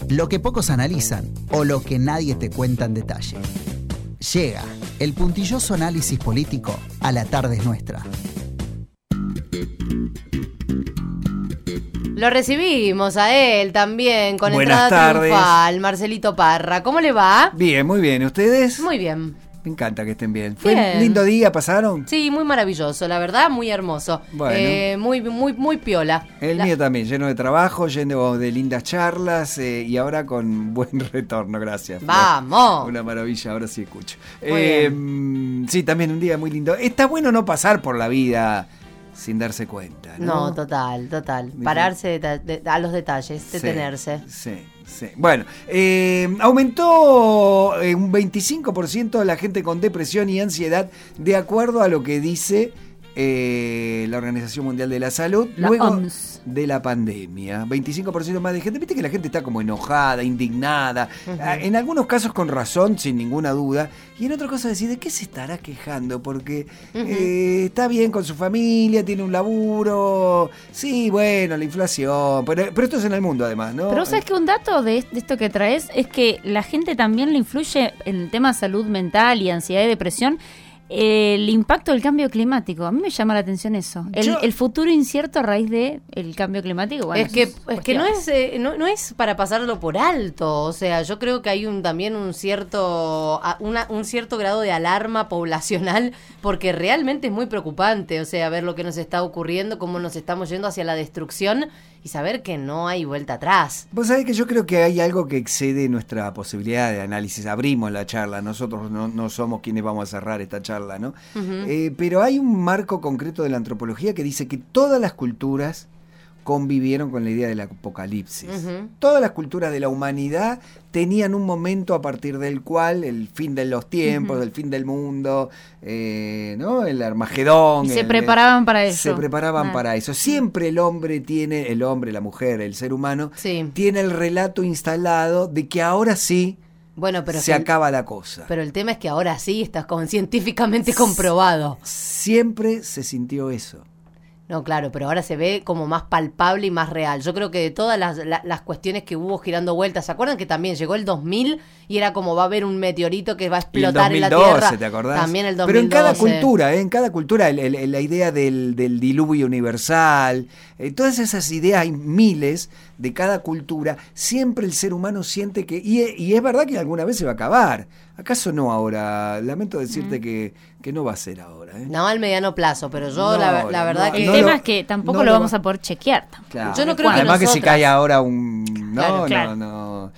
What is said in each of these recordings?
lo que pocos analizan o lo que nadie te cuenta en detalle. Llega el puntilloso análisis político a La Tarde es Nuestra. Lo recibimos a él también con Buenas entrada tardes. triunfal, Marcelito Parra. ¿Cómo le va? Bien, muy bien. ¿Ustedes? Muy bien. Me encanta que estén bien. ¿Fue Bien. un lindo día? ¿Pasaron? Sí, muy maravilloso, la verdad, muy hermoso. Bueno. Muy piola. El mío también, lleno de trabajo, lleno de lindas charlas y ahora con buen retorno, gracias. ¡Vamos! Una maravilla, ahora sí escucho. Muy Sí, también un día muy lindo. Está bueno no pasar por la vida sin darse cuenta, ¿no? No, total. Pararse a los detalles, detenerse. Sí. Bueno, aumentó un 25% la gente con depresión y ansiedad, de acuerdo a lo que dice la Organización Mundial de la Salud, La luego OMS. de la pandemia. 25% más de gente. Viste que la gente está como enojada, indignada, en algunos casos con razón, sin ninguna duda, y en otros casos decir, ¿de qué se estará quejando? Porque está bien con su familia, tiene un laburo, sí, bueno, la inflación, pero esto es en el mundo además, ¿no? Pero sabes que un dato de esto que traes es que la gente también le influye en el tema de salud mental y ansiedad y depresión. El impacto del cambio climático, a mí me llama la atención eso. El futuro incierto a raíz de el cambio climático. Bueno, es que no es para pasarlo por alto. O sea, yo creo que hay también un cierto grado de alarma poblacional, porque realmente es muy preocupante. O sea, ver lo que nos está ocurriendo, cómo nos estamos yendo hacia la destrucción y saber que no hay vuelta atrás. Vos sabés que yo creo que hay algo que excede nuestra posibilidad de análisis. Abrimos la charla, nosotros no somos quienes vamos a cerrar esta charla, ¿no? Pero hay un marco concreto de la antropología que dice que todas las culturas convivieron con la idea del apocalipsis. Todas las culturas de la humanidad tenían un momento a partir del cual el fin de los tiempos, el fin del mundo, ¿no? El Armagedón. Y se preparaban para eso. Se preparaban para eso. Siempre el hombre, la mujer, el ser humano, tiene el relato instalado de que ahora sí pero se acaba la cosa. Pero el tema es que ahora sí está científicamente comprobado. Siempre se sintió eso. No, claro, pero ahora se ve como más palpable y más real. Yo creo que de todas las cuestiones que hubo girando vueltas, ¿se acuerdan que también llegó el 2000 y era como va a haber un meteorito que va a explotar en la Tierra? ¿Te acordás? También el 2012. Pero en cada cultura, la idea del diluvio universal, todas esas ideas, hay miles de cada cultura, siempre el ser humano siente que, y es verdad que alguna vez se va a acabar. ¿Acaso no ahora? Lamento decirte que no va a ser ahora. No al mediano plazo, pero yo la verdad que... El tema es que tampoco lo vamos a poder chequear. Claro. Yo no creo Además que si cae ahora un... Claro. No.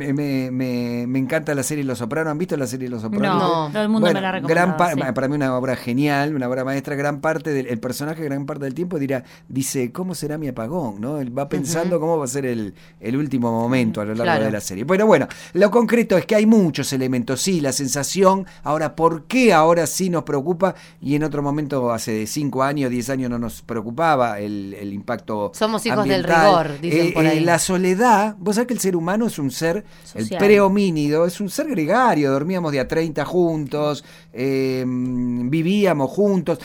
Me encanta la serie Los Sopranos. ¿Han visto la serie Los Sopranos? No, todo el mundo me la ha recomendado. Para mí una obra genial, una obra maestra. Gran parte del personaje, gran parte del tiempo dice, ¿cómo será mi apagón? ¿No? Él va pensando cómo va a ser el último momento a lo largo de la serie. Pero bueno, lo concreto es que hay muchos elementos. Sí, la sensación, ahora, ¿por qué ahora sí nos preocupa? Y en otro momento, hace 5 años, 10 años no nos preocupaba el impacto Somos hijos ambiental. del rigor, dicen por ahí. La soledad, vos sabés que el ser humano es un ser, social. El prehomínido, es un ser gregario, dormíamos de a 30 juntos, vivíamos juntos,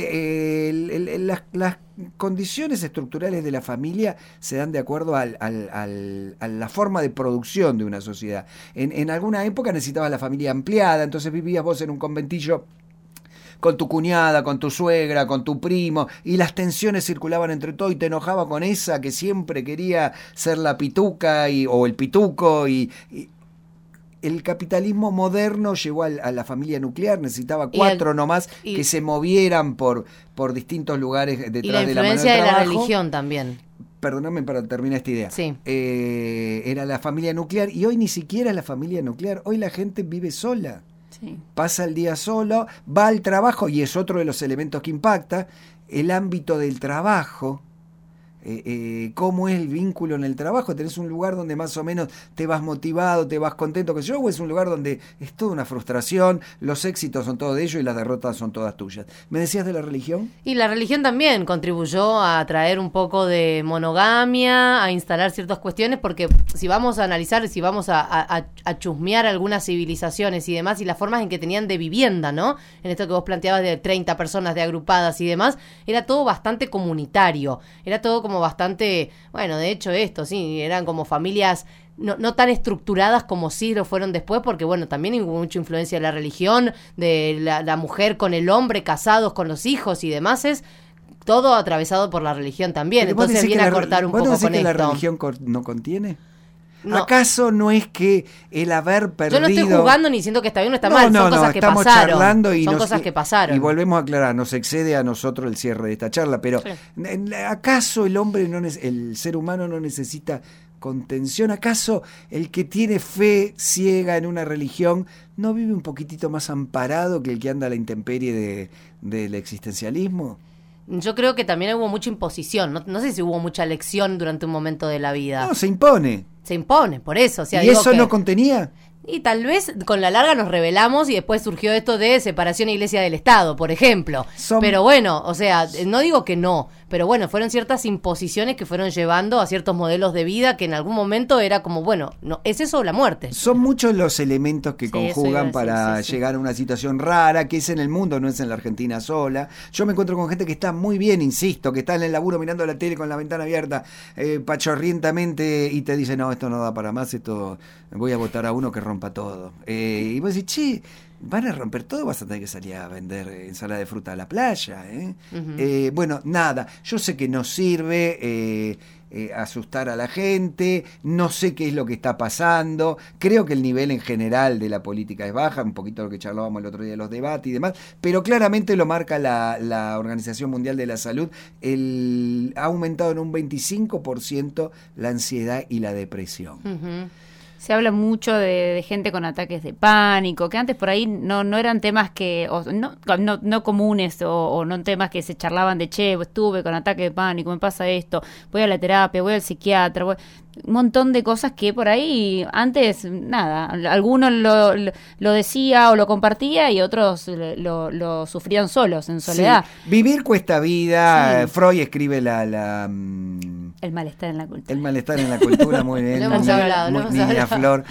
las condiciones estructurales de la familia se dan de acuerdo a la forma de producción de una sociedad. En alguna época necesitabas la familia ampliada, entonces vivías vos en un conventillo con tu cuñada, con tu suegra, con tu primo, y las tensiones circulaban entre todo y te enojaba con esa que siempre quería ser la pituca o el pituco y el capitalismo moderno llevó a la familia nuclear, necesitaba 4 nomás que se movieran por distintos lugares detrás de la mano de trabajo. Y la influencia de la religión también. Perdóname para terminar esta idea. Sí. Era la familia nuclear y hoy ni siquiera es la familia nuclear, hoy la gente vive sola. Sí. Pasa el día solo, va al trabajo y es otro de los elementos que impacta, el ámbito del trabajo. Cómo es el vínculo en el trabajo. Tenés un lugar donde más o menos te vas motivado, te vas contento, o es un lugar donde es toda una frustración, los éxitos son todos de ellos y las derrotas son todas tuyas. ¿Me decías de la religión? Y la religión también contribuyó a traer un poco de monogamia, a instalar ciertas cuestiones, porque si vamos a analizar, si vamos a chusmear algunas civilizaciones y demás, y las formas en que tenían de vivienda, ¿no? En esto que vos planteabas de 30 personas de agrupadas y demás, era todo bastante comunitario, era todo como como bastante, bueno, de hecho esto, sí, eran como familias no tan estructuradas como sí lo fueron después, porque bueno, también hubo mucha influencia de la religión, de la mujer con el hombre, casados con los hijos y demás, es todo atravesado por la religión también. Pero entonces viene a cortar un poco con esto. ¿Vos decís que la religión no contiene? No. ¿Acaso no es que el haber perdido... Yo no estoy jugando ni diciendo que está bien o está mal, son cosas que estamos pasaron. Charlando y son cosas que pasaron. Y volvemos a aclarar, nos excede a nosotros el cierre de esta charla, pero ¿acaso el ser humano no necesita contención? ¿Acaso el que tiene fe ciega en una religión no vive un poquitito más amparado que el que anda a la intemperie del existencialismo? Yo creo que también hubo mucha imposición, no sé si hubo mucha lección durante un momento de la vida. No, se impone. Se impone, por eso. O sea, ¿Y eso no contenía? Y tal vez con la larga nos rebelamos y después surgió esto de separación Iglesia del Estado, por ejemplo. Pero bueno, o sea, no digo que no, pero bueno, fueron ciertas imposiciones que fueron llevando a ciertos modelos de vida que en algún momento era como, bueno, no, ¿es eso o la muerte? Son muchos los elementos que conjugan para llegar a una situación rara, que es en el mundo, no es en la Argentina sola. Yo me encuentro con gente que está muy bien, insisto, que está en el laburo mirando la tele con la ventana abierta, pachorrientamente, y te dice, no, esto no da para más, esto voy a votar a uno que rompa todo. Y vos decís, che, van a romper todo, vas a tener que salir a vender ensalada de fruta a la playa. Uh-huh. Bueno, nada, yo sé que no sirve asustar a la gente, no sé qué es lo que está pasando, creo que el nivel en general de la política es baja, un poquito lo que charlábamos el otro día de los debates y demás, pero claramente lo marca la Organización Mundial de la Salud, ha aumentado en un 25% la ansiedad y la depresión. Uh-huh. Se habla mucho de gente con ataques de pánico, que antes por ahí no eran temas que no comunes o no temas que se charlaban de, che, estuve con ataque de pánico, me pasa esto, voy a la terapia, voy al psiquiatra, un montón de cosas que por ahí antes, nada, algunos lo decía o lo compartía y otros lo sufrían solos, en soledad. Sí. Vivir cuesta vida, sí. Freud escribe el malestar en la cultura. El malestar en la cultura, muy bien. Lo hemos hablado. Niña Flor.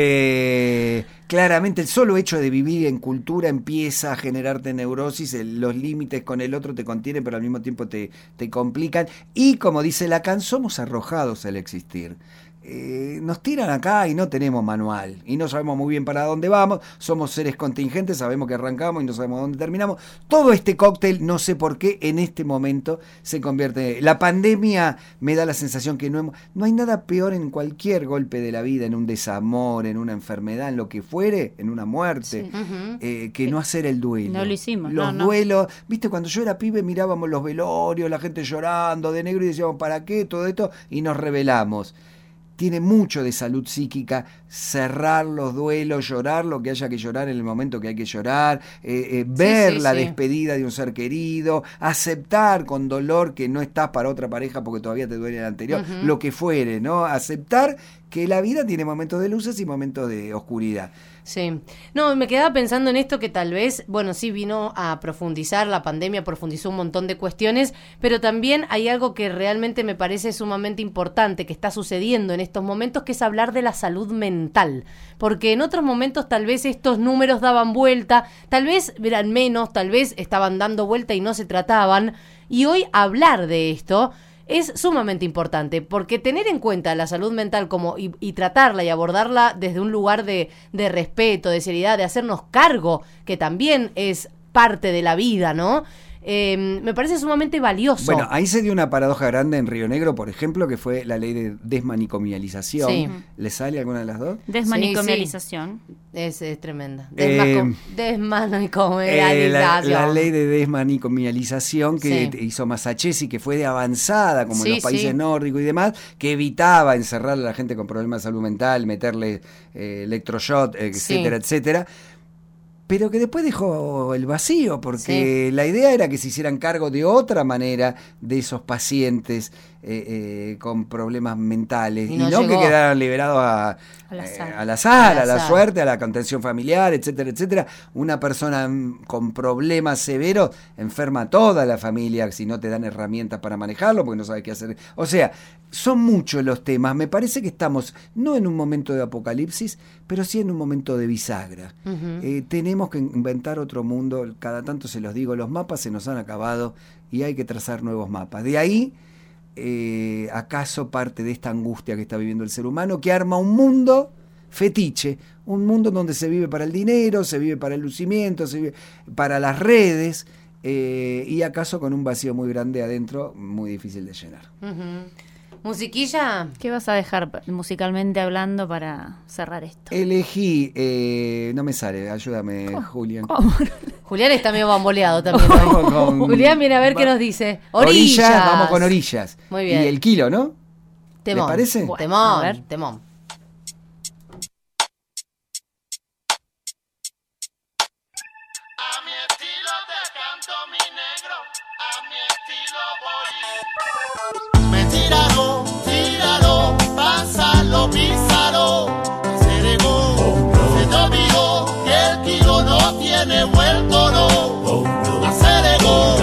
Claramente el solo hecho de vivir en cultura empieza a generarte neurosis, los límites con el otro te contienen, pero al mismo tiempo te complican. Y como dice Lacan, somos arrojados al existir. Nos tiran acá y no tenemos manual y no sabemos muy bien para dónde vamos, somos seres contingentes, sabemos que arrancamos y no sabemos dónde terminamos. Todo este cóctel, no sé por qué en este momento se convierte. La pandemia me da la sensación que no hay nada peor en cualquier golpe de la vida, en un desamor, en una enfermedad, en lo que fuere, en una muerte, sí. Que no hacer el duelo. No lo hicimos. Los duelos, viste, cuando yo era pibe mirábamos los velorios, la gente llorando de negro y decíamos, ¿para qué todo esto? Y nos rebelamos. Tiene mucho de salud psíquica cerrar los duelos, llorar lo que haya que llorar en el momento que hay que llorar, ver la despedida de un ser querido, aceptar con dolor que no estás para otra pareja porque todavía te duele el anterior, lo que fuere, ¿no? Aceptar que la vida tiene momentos de luces y momentos de oscuridad. Sí. No, me quedaba pensando en esto que tal vez, bueno, sí vino a profundizar, la pandemia profundizó un montón de cuestiones, pero también hay algo que realmente me parece sumamente importante que está sucediendo en estos momentos, que es hablar de la salud mental. Porque en otros momentos tal vez estos números daban vuelta, tal vez eran menos, tal vez estaban dando vuelta y no se trataban. Y hoy hablar de esto es sumamente importante, porque tener en cuenta la salud mental como y tratarla y abordarla desde un lugar de respeto, de seriedad, de hacernos cargo, que también es parte de la vida, ¿no? Me parece sumamente valioso. Bueno, ahí se dio una paradoja grande en Río Negro, por ejemplo, que fue la ley de desmanicomialización. Sí. ¿Le sale alguna de las dos? Desmanicomialización. Sí. Es tremenda. Desmanicomialización. La ley de desmanicomialización que hizo Massachusetts, que fue de avanzada, como en los países nórdicos y demás, que evitaba encerrar a la gente con problemas de salud mental, meterle electroshock, etcétera, etcétera. Pero que después dejó el vacío, porque la idea era que se hicieran cargo de otra manera de esos pacientes con problemas mentales, y no que quedaran liberados al azar, a la suerte, a la contención familiar, etcétera, etcétera. Una persona con problemas severos enferma a toda la familia si no te dan herramientas para manejarlo, porque no sabes qué hacer. O sea, son muchos los temas. Me parece que estamos no en un momento de apocalipsis, pero sí en un momento de bisagra. Tenemos que inventar otro mundo. Cada tanto se los digo, los mapas se nos han acabado y hay que trazar nuevos mapas. De ahí acaso parte de esta angustia que está viviendo el ser humano, que arma un mundo fetiche, un mundo donde se vive para el dinero, se vive para el lucimiento, se vive para las redes, y acaso con un vacío muy grande adentro, muy difícil de llenar. ¿Musiquilla? ¿Qué vas a dejar musicalmente hablando para cerrar esto? Elegí, no me sale, ayúdame, Julián. Julián está medio bamboleado también. Julián, viene a ver qué nos dice. Orillas. Vamos con Orillas. Muy bien. Y el kilo, ¿no? Temón. ¿Le parece? Bueno, temón, a ver. Temón. Tíralo, pásalo, písalo, se regó, se te olvidó que el kilo no tiene vuelto, no, se regó,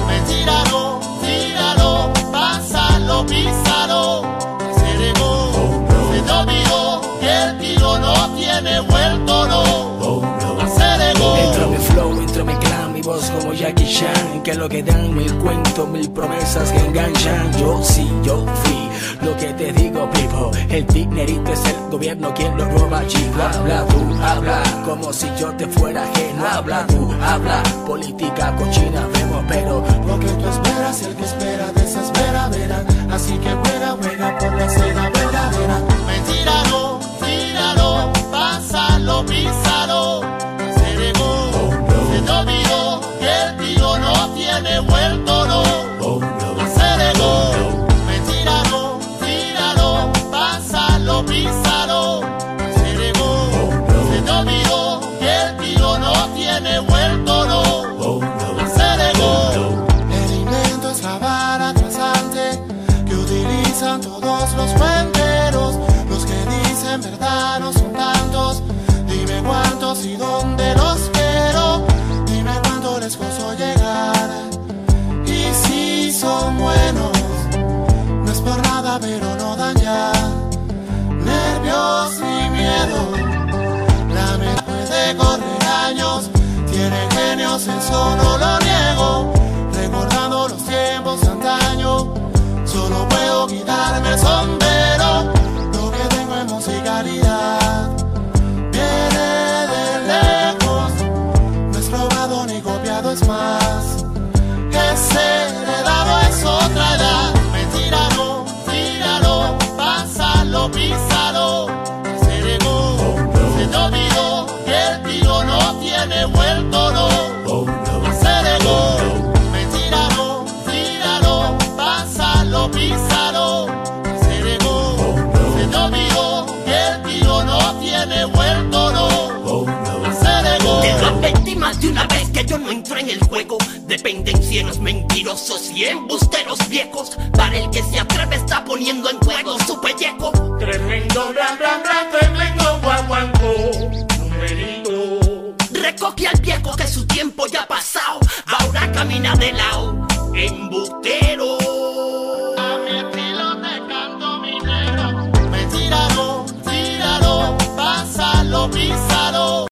tíralo, pásalo, písalo, se regó, se te olvidó que el kilo no tiene vuelto, no, se regó. Entra mi flow, entra mi clan, mi voz como Jackie Chan, que es lo que dan mil cuentos, mil promesas que enganchan. Yo fui lo que te digo, people. El dinerito es el gobierno quien lo roba, chico. Habla tú, habla, como si yo te fuera ajeno. Habla tú, habla, política cochina vemos, pero lo que tú esperas, el que espera desespera, verá. Así que juega por la escena verdadera. Tíralo, pásalo, písalo, se regó, se te olvidó que el kilo no tiene vuelto, no, se regó. Pásalo, písalo, se regó, se te olvidó que el kilo no tiene vuelto, no, se regó. El invento es la vara trazante que utilizan todos los cuenteros, los que dicen verdad no son tantos. Dime cuántos y dónde los quiero, dime cuánto les costó llegar. Y si son buenos, no es por nada pero no dan ya. Nervios y miedo, la mente puede correr años, tiene genios, eso no lo niego. Recordando los tiempos de antaño, solo puedo quitarme el sombrero. Lo que tengo es musicalidad, viene de lejos, no es robado ni copiado, es más, es heredado, es otra edad. Tíralo, pásalo, písalo, se regó, se te olvidó que el kilo no tiene vuelto, no, se regó. Tíralo, pásalo, písalo, se regó, se te olvidó que el kilo no tiene vuelto, no, se regó. Te lo advertí más de una vez que yo no entro en el juego. Dependencia en los mentirosos y embusteros viejos. Para el que se atreve está poniendo en juego su pellejo. Tremendo, tremendo.